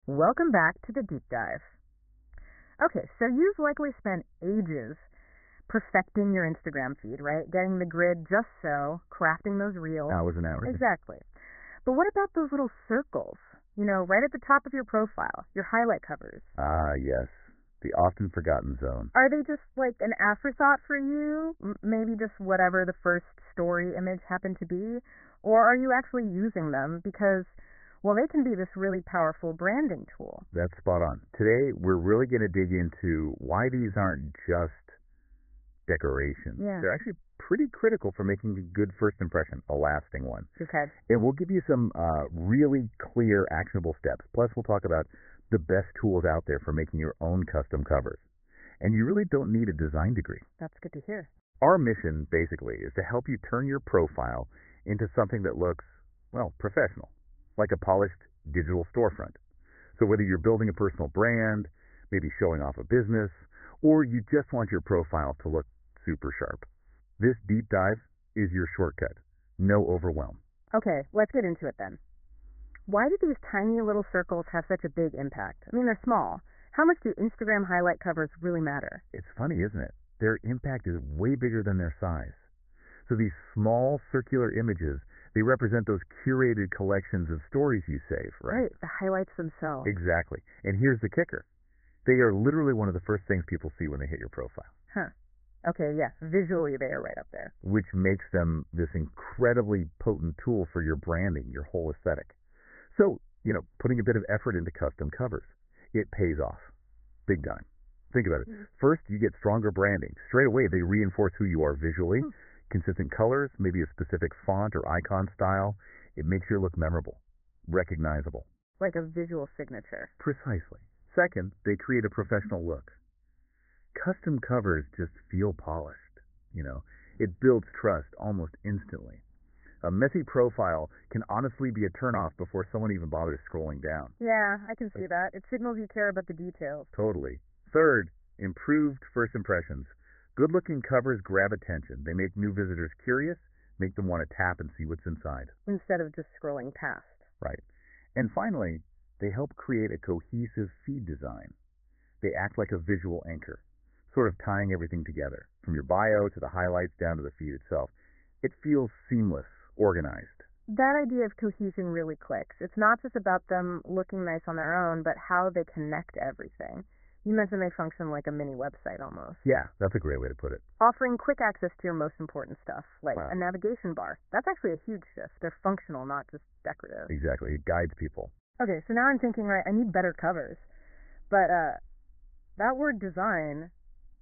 Welcome back to the deep dive. Okay, so you've likely spent ages perfecting your Instagram feed, right? Getting the grid just so, crafting those reels. Hours and hours. Exactly. But what about those little circles? Right at the top of your profile, your highlight covers. Ah, yes. The often forgotten zone. Are they just like an afterthought for you? Maybe just whatever the first story image happened to be? Or are you actually using them because, well, they can be this really powerful branding tool? That's spot on. Today, we're really going to dig into why these aren't just decorations. Yeah. They're actually pretty critical for making a good first impression, a lasting one. Okay. And we'll give you some really clear, actionable steps. Plus, we'll talk about the best tools out there for making your own custom covers. And you really don't need a design degree. That's good to hear. Our mission, basically, is to help you turn your profile into something that looks, well, professional, like a polished digital storefront. So whether you're building a personal brand, maybe showing off a business, or you just want your profile to look super sharp, this deep dive is your shortcut. No overwhelm. Okay, let's get into it then. Why do these tiny little circles have such a big impact? I mean, they're small. How much do Instagram highlight covers really matter? It's funny, isn't it? Their impact is way bigger than their size. So these small circular images, they represent those curated collections of stories you save, right? Right, the highlights themselves. Exactly. And here's the kicker. They are literally one of the first things people see when they hit your profile. Huh. Okay, yeah, visually they are right up there. Which makes them this incredibly potent tool for your branding, your whole aesthetic. So, putting a bit of effort into custom covers, it pays off. Big time. Think about it. First, you get stronger branding. Straight away, they reinforce who you are visually. Consistent colors, maybe a specific font or icon style. It makes your look memorable, recognizable. Like a visual signature. Precisely. Second, they create a professional look. Custom covers just feel polished. It builds trust almost instantly. A messy profile can honestly be a turnoff before someone even bothers scrolling down. Yeah, I can see that. It signals you care about the details. Totally. Third, improved first impressions. Good-looking covers grab attention. They make new visitors curious, make them want to tap and see what's inside. Instead of just scrolling past. Right. And finally, they help create a cohesive feed design. They act like a visual anchor, sort of tying everything together, from your bio to the highlights down to the feed itself. It feels seamless, organized. That idea of cohesion really clicks. It's not just about them looking nice on their own, but how they connect everything. You mentioned they function like a mini website almost. Yeah, that's a great way to put it. Offering quick access to your most important stuff, like Wow. a navigation bar. That's actually a huge shift. They're functional, not just decorative. Exactly. It guides people. Okay, so now I'm thinking, right, I need better covers. But that word design,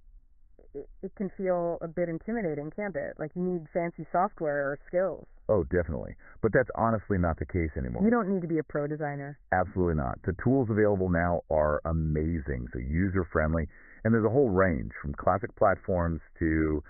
it can feel a bit intimidating, can't it? Like you need fancy software or skills. Oh, definitely. But that's honestly not the case anymore. You don't need to be a pro designer. Absolutely not. The tools available now are amazing, so user-friendly, and there's a whole range from classic platforms to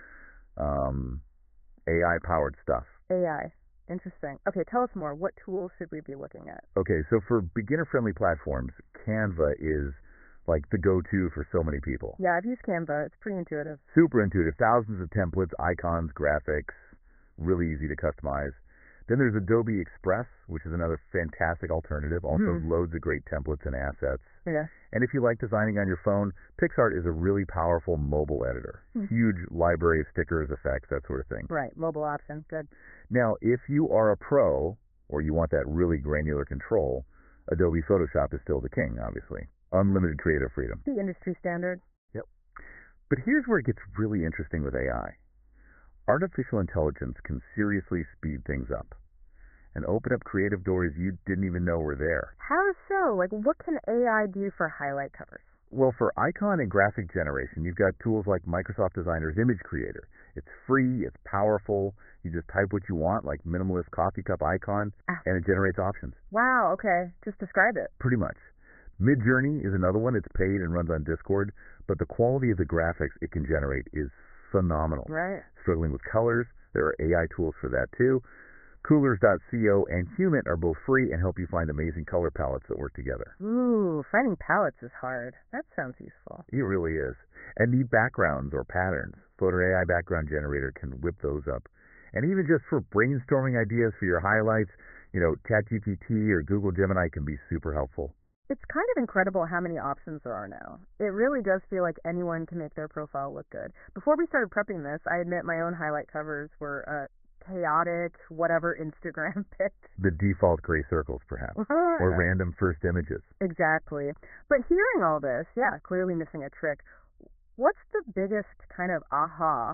AI-powered stuff. AI. Interesting. Okay, tell us more. What tools should we be looking at? Okay, so for beginner-friendly platforms, Canva is like the go-to for so many people. Yeah, I've used Canva. It's pretty intuitive. Super intuitive. Thousands of templates, icons, graphics, really easy to customize. Then there's Adobe Express, which is another fantastic alternative. Also loads of great templates and assets. Yeah. And if you like designing on your phone, PixArt is a really powerful mobile editor. Huge library of stickers, effects, that sort of thing. Right, mobile option. Good. Now, if you are a pro, or you want that really granular control, Adobe Photoshop is still the king, obviously. Unlimited creative freedom. The industry standard. Yep. But here's where it gets really interesting with AI. Artificial intelligence can seriously speed things up and open up creative doors you didn't even know were there. How so? Like, what can AI do for highlight covers? Well, for icon and graphic generation, you've got tools like Microsoft Designer's Image Creator. It's free, it's powerful. You just type what you want, like minimalist coffee cup icon, and it generates options. Wow, okay. Just describe it. Pretty much. Midjourney is another one. It's paid and runs on Discord, but the quality of the graphics it can generate is phenomenal. Right. Struggling with colors, there are AI tools for that too. Coolors.co and Human are both free and help you find amazing color palettes that work together. Ooh, finding palettes is hard. That sounds useful. It really is. And neat backgrounds or patterns. Flutter AI Background Generator can whip those up. And even just for brainstorming ideas for your highlights, ChatGPT or Google Gemini can be super helpful. It's kind of incredible how many options there are now. It really does feel like anyone can make their profile look good. Before we started prepping this, I admit my own highlight covers were chaotic, whatever Instagram picked. The default gray circles, perhaps, or random first images. Exactly. But hearing all this, yeah, clearly missing a trick. What's the biggest kind of aha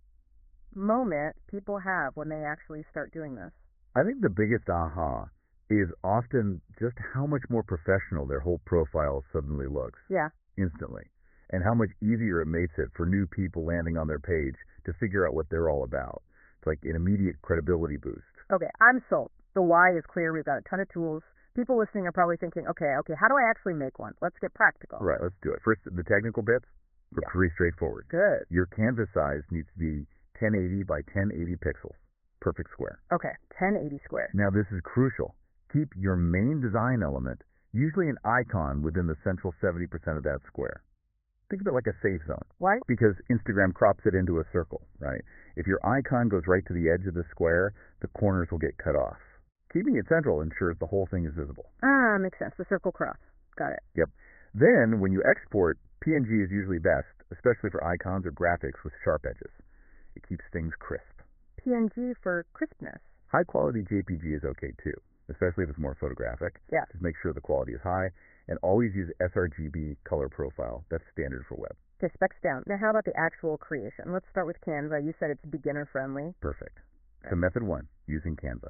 moment people have when they actually start doing this? I think the biggest aha is often just how much more professional their whole profile suddenly looks. Yeah. Instantly. And how much easier it makes it for new people landing on their page to figure out what they're all about. It's like an immediate credibility boost. Okay, I'm sold. The why is clear. We've got a ton of tools. People listening are probably thinking, okay, how do I actually make one? Let's get practical. Right, let's do it. First, the technical bits are pretty straightforward. Good. Your canvas size needs to be 1080 by 1080 pixels. Perfect square. Okay, 1080 square. Now, this is crucial. Keep your main design element, usually an icon, within the central 70% of that square. Think of it like a safe zone. Why? Because Instagram crops it into a circle, right? If your icon goes right to the edge of the square, the corners will get cut off. Keeping it central ensures the whole thing is visible. Ah, makes sense. The circle cross. Got it. Yep. Then, when you export, PNG is usually best, especially for icons or graphics with sharp edges. It keeps things crisp. PNG for crispness. High-quality JPG is okay, too, especially if it's more photographic. Yeah. Just make sure the quality is high, and always use sRGB color profile. That's standard for web. Okay, specs down. Now, how about the actual creation? Let's start with Canva. You said it's beginner-friendly. Perfect. So method 1, using Canva.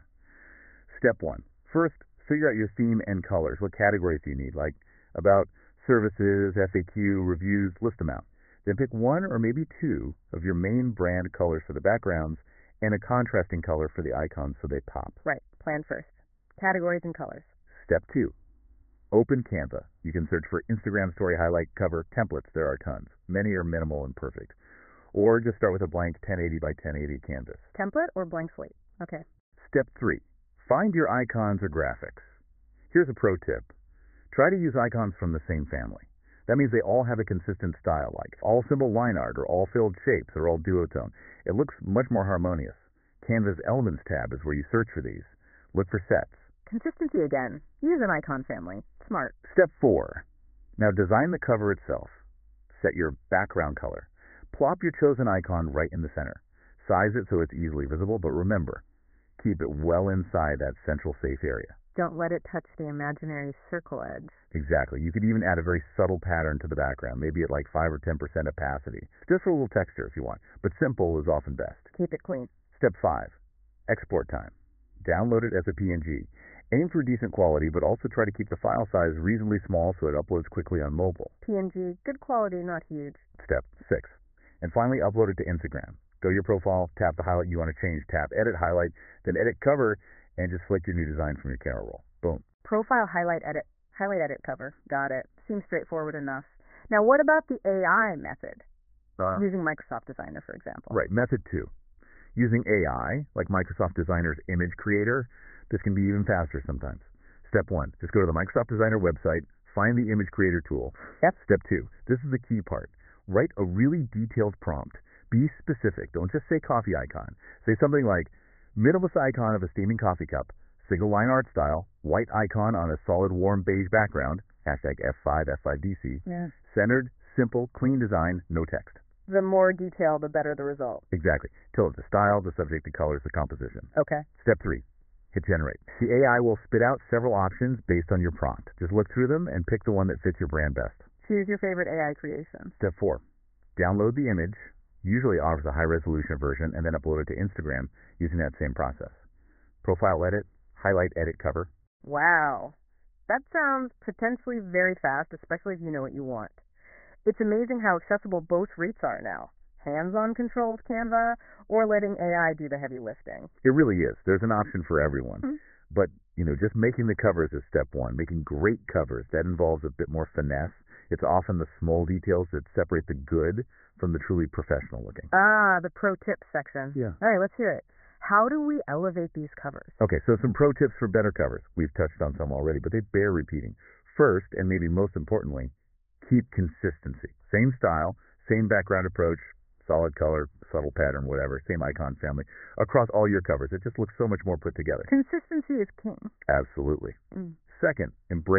Step 1. First, figure out your theme and colors. What categories do you need? Like about, services, FAQ, reviews, list them out. Then pick one or maybe two of your main brand colors for the backgrounds and a contrasting color for the icons so they pop. Right. Plan first. Categories and colors. Step 2. Open Canva. You can search for Instagram story highlight cover templates. There are tons. Many are minimal and perfect. Or just start with a blank 1080 by 1080 canvas. Template or blank slate? Okay. Step 3. Find your icons or graphics. Here's a pro tip. Try to use icons from the same family. That means they all have a consistent style, like all symbol line art or all filled shapes or all duotone. It looks much more harmonious. Canva's Elements tab is where you search for these. Look for sets. Consistency again. Use an icon family. Smart. Step 4. Now design the cover itself. Set your background color. Plop your chosen icon right in the center. Size it so it's easily visible, but remember, keep it well inside that central safe area. Don't let it touch the imaginary circle edge. Exactly. You could even add a very subtle pattern to the background, maybe at like 5 or 10% opacity, just for a little texture if you want. But simple is often best. Keep it clean. Step 5. Export time. Download it as a PNG. Aim for decent quality, but also try to keep the file size reasonably small so it uploads quickly on mobile. PNG, good quality, not huge. Step 6. And finally, upload it to Instagram. Go to your profile, tap the highlight you want to change, tap edit highlight, then edit cover, and just select your new design from your camera roll. Boom. Profile highlight edit cover. Got it. Seems straightforward enough. Now, what about the AI method? Using Microsoft Designer, for example. Right. Method 2. Using AI, like Microsoft Designer's image creator, this can be even faster sometimes. Step 1. Just go to the Microsoft Designer website, find the image creator tool. Yep. Step 2. This is the key part. Write a really detailed prompt. Be specific. Don't just say coffee icon. Say something like, minimalist icon of a steaming coffee cup, single line art style, white icon on a solid warm beige background, hashtag F5, F5DC, Yeah. centered, simple, clean design, no text. The more detail, the better the result. Exactly. Tell it the style, the subject, the colors, the composition. Okay. Step 3. Hit generate. The AI will spit out several options based on your prompt. Just look through them and pick the one that fits your brand best. Choose your favorite AI creation. Step 4. Download the image. Usually offers a high resolution version and then upload it to Instagram using that same process. Profile edit, highlight edit cover. Wow. That sounds potentially very fast, especially if you know what you want. It's amazing how accessible both routes are now. Hands-on control with Canva or letting AI do the heavy lifting. It really is. There's an option for everyone. Mm-hmm. But, just making the covers is step 1. Making great covers, that involves a bit more finesse. It's often the small details that separate the good from the truly professional looking. Ah, the pro tips section. Yeah. All right, let's hear it. How do we elevate these covers? Okay, so some pro tips for better covers. We've touched on some already, but they bear repeating. First, and maybe most importantly, keep consistency. Same style, same background approach, solid color, subtle pattern, whatever, same icon family, across all your covers. It just looks so much more put together. Consistency is king. Absolutely. Second, embrace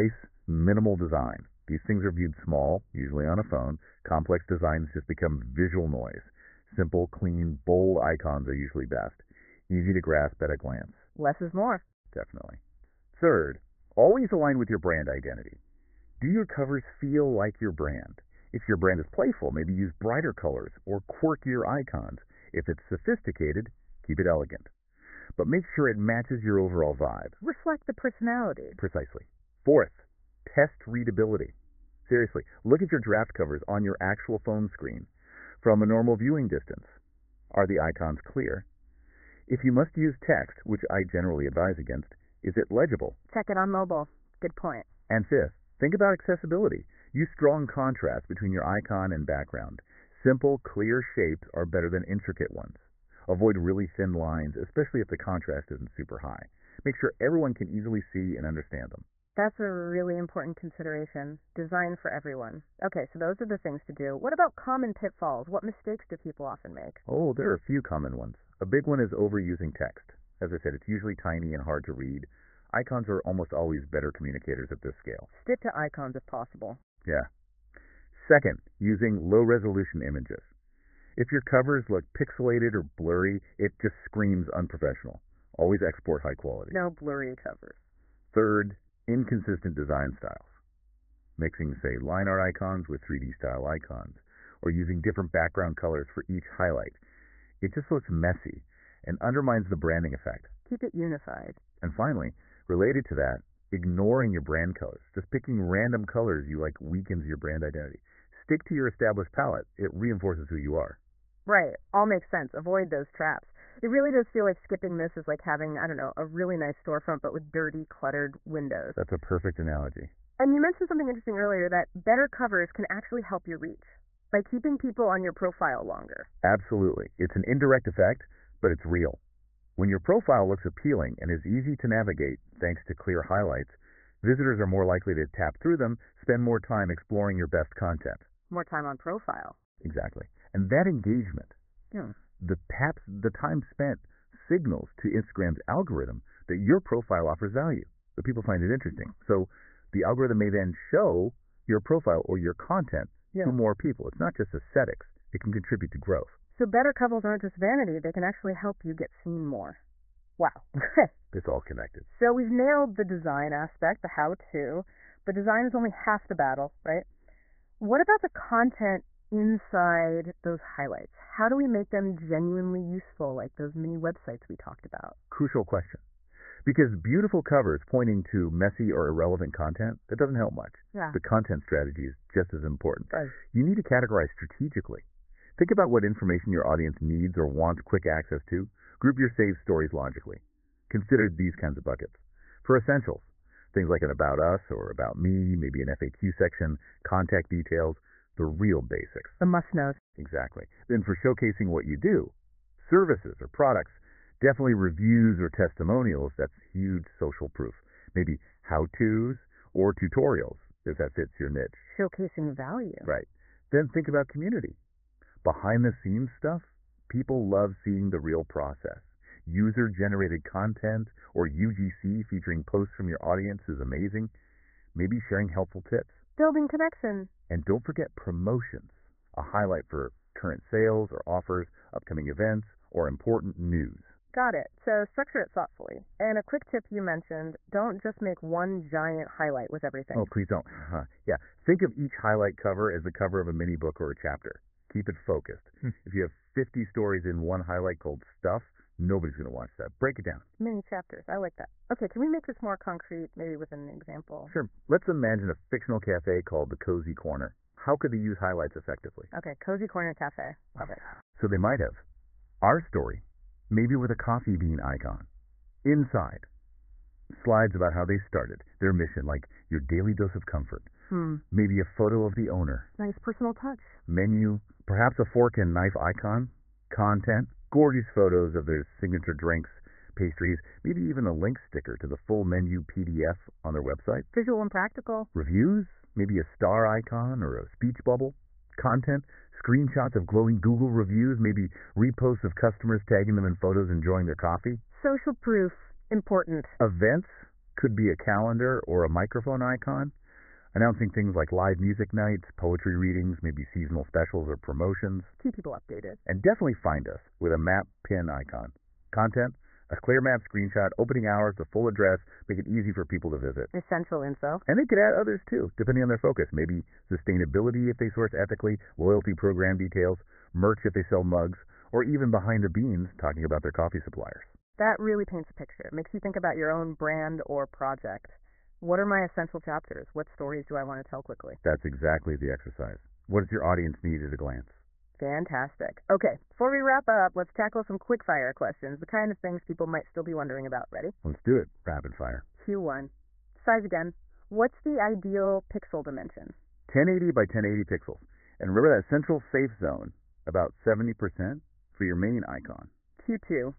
Minimal design. These things are viewed small, usually on a phone. Complex designs just become visual noise. Simple, clean, bold icons are usually best. Easy to grasp at a glance. Less is more. Definitely. Third, always align with your brand identity. Do your covers feel like your brand? If your brand is playful, maybe use brighter colors or quirkier icons. If it's sophisticated, keep it elegant. But make sure it matches your overall vibe. Reflect the personality. Precisely. Fourth, test readability. Seriously, look at your draft covers on your actual phone screen from a normal viewing distance. Are the icons clear? If you must use text, which I generally advise against, is it legible? Check it on mobile. Good point. And fifth, think about accessibility. Use strong contrast between your icon and background. Simple, clear shapes are better than intricate ones. Avoid really thin lines, especially if the contrast isn't super high. Make sure everyone can easily see and understand them. That's a really important consideration. Design for everyone. Okay, so those are the things to do. What about common pitfalls? What mistakes do people often make? Oh, there are a few common ones. A big one is overusing text. As I said, it's usually tiny and hard to read. Icons are almost always better communicators at this scale. Stick to icons if possible. Yeah. Second, using low-resolution images. If your covers look pixelated or blurry, it just screams unprofessional. Always export high quality. No blurry covers. Third, inconsistent design styles. Mixing, say, line art icons with 3D style icons, or using different background colors for each highlight. It just looks messy and undermines the branding effect. Keep it unified. And finally, related to that, ignoring your brand colors. Just picking random colors you like weakens your brand identity. Stick to your established palette. It reinforces who you are. Right. All makes sense. Avoid those traps. It really does feel like skipping this is like having, I don't know, a really nice storefront but with dirty, cluttered windows. That's a perfect analogy. And you mentioned something interesting earlier, that better covers can actually help your reach by keeping people on your profile longer. Absolutely. It's an indirect effect, but it's real. When your profile looks appealing and is easy to navigate thanks to clear highlights, visitors are more likely to tap through them, spend more time exploring your best content. More time on profile. Exactly. And that engagement, the time spent signals to Instagram's algorithm that your profile offers value, that people find it interesting. So the algorithm may then show your profile or your content to more people. It's not just aesthetics. It can contribute to growth. So better covers aren't just vanity. They can actually help you get seen more. Wow. It's all connected. So we've nailed the design aspect, the how-to, but design is only half the battle, right? What about the content inside those highlights? How do we make them genuinely useful, like those mini websites we talked about? Crucial question. Because beautiful covers pointing to messy or irrelevant content, that doesn't help much. Yeah. The content strategy is just as important. Right. You need to categorize strategically. Think about what information your audience needs or wants quick access to. Group your saved stories logically. Consider these kinds of buckets. For essentials, things like an About Us or About Me, maybe an FAQ section, contact details, the real basics. The must-knows. Exactly. Then for showcasing what you do, services or products, definitely reviews or testimonials, that's huge social proof. Maybe how-tos or tutorials, if that fits your niche. Showcasing value. Right. Then think about community. Behind-the-scenes stuff, people love seeing the real process. User-generated content or UGC featuring posts from your audience is amazing. Maybe sharing helpful tips. Building connection. And don't forget promotions, a highlight for current sales or offers, upcoming events, or important news. Got it. So structure it thoughtfully. And a quick tip you mentioned, don't just make one giant highlight with everything. Oh, please don't. Yeah. Think of each highlight cover as the cover of a mini book or a chapter. Keep it focused. If you have 50 stories in one highlight called Stuff, nobody's going to watch that. Break it down. Mini chapters. I like that. Okay, can we make this more concrete, maybe with an example? Sure. Let's imagine a fictional cafe called the Cozy Corner. How could they use highlights effectively? Okay, Cozy Corner Cafe. Love it. So they might have our story, maybe with a coffee bean icon. Inside, slides about how they started, their mission, like your daily dose of comfort. Maybe a photo of the owner. Nice personal touch. Menu, perhaps a fork and knife icon. Content, gorgeous photos of their signature drinks, pastries, maybe even a link sticker to the full menu PDF on their website. Visual and practical. Reviews, maybe a star icon or a speech bubble. Content, screenshots of glowing Google reviews, maybe reposts of customers tagging them in photos enjoying their coffee. Social proof. Important. Events could be a calendar or a microphone icon. Announcing things like live music nights, poetry readings, maybe seasonal specials or promotions. Keep people updated. And definitely find us with a map pin icon. Content, a clear map screenshot, opening hours, the full address, make it easy for people to visit. Essential info. And they could add others too, depending on their focus. Maybe sustainability if they source ethically, loyalty program details, merch if they sell mugs, or even behind the beans talking about their coffee suppliers. That really paints a picture. It makes you think about your own brand or project. What are my essential chapters? What stories do I want to tell quickly? That's exactly the exercise. What does your audience need at a glance? Fantastic. Okay, before we wrap up, let's tackle some quick-fire questions, the kind of things people might still be wondering about. Ready? Let's do it. Rapid fire. Q1. Size again. What's the ideal pixel dimension? 1080 by 1080 pixels. And remember that central safe zone, about 70% for your main icon. Q2.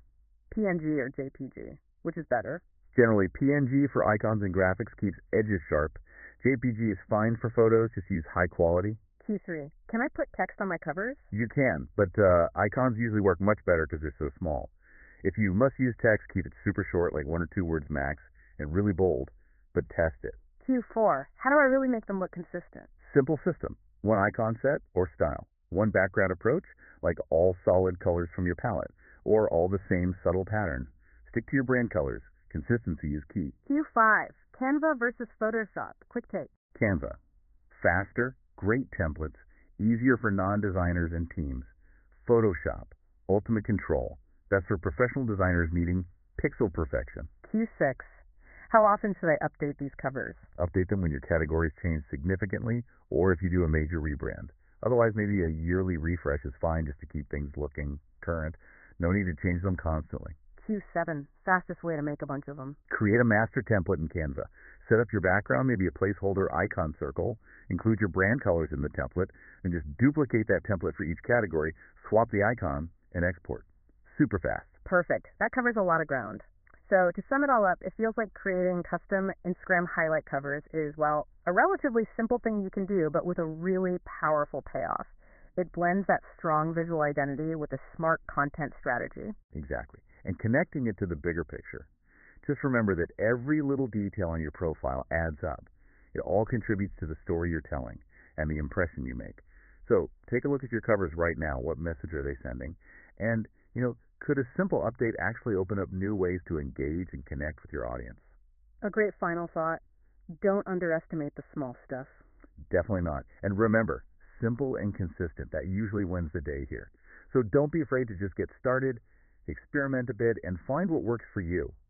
PNG or JPG? Which is better? Generally, PNG for icons and graphics keeps edges sharp. JPG is fine for photos, just use high quality. Q3. Can I put text on my covers? You can, but icons usually work much better because they're so small. If you must use text, keep it super short, like 1 or 2 words max, and really bold, but test it. Q4. How do I really make them look consistent? Simple system. One icon set or style. One background approach, like all solid colors from your palette, or all the same subtle pattern. Stick to your brand colors. Consistency is key. Q5. Canva versus Photoshop. Quick take. Canva. Faster, great templates, easier for non-designers and teams. Photoshop. Ultimate control. That's for professional designers needing pixel perfection. Q6. How often should I update these covers? Update them when your categories change significantly or if you do a major rebrand. Otherwise, maybe a yearly refresh is fine just to keep things looking current. No need to change them constantly. Q7. Fastest way to make a bunch of them. Create a master template in Canva. Set up your background, maybe a placeholder icon circle. Include your brand colors in the template, and just duplicate that template for each category. Swap the icon, and export. Super fast. Perfect. That covers a lot of ground. So to sum it all up, it feels like creating custom Instagram highlight covers is, well, a relatively simple thing you can do, but with a really powerful payoff. It blends that strong visual identity with a smart content strategy. Exactly. And connecting it to the bigger picture. Just remember that every little detail on your profile adds up. It all contributes to the story you're telling and the impression you make. So take a look at your covers right now. What message are they sending? And, could a simple update actually open up new ways to engage and connect with your audience? A great final thought. Don't underestimate the small stuff. Definitely not. And remember, simple and consistent. That usually wins the day here. So don't be afraid to just get started, experiment a bit, and find what works for you.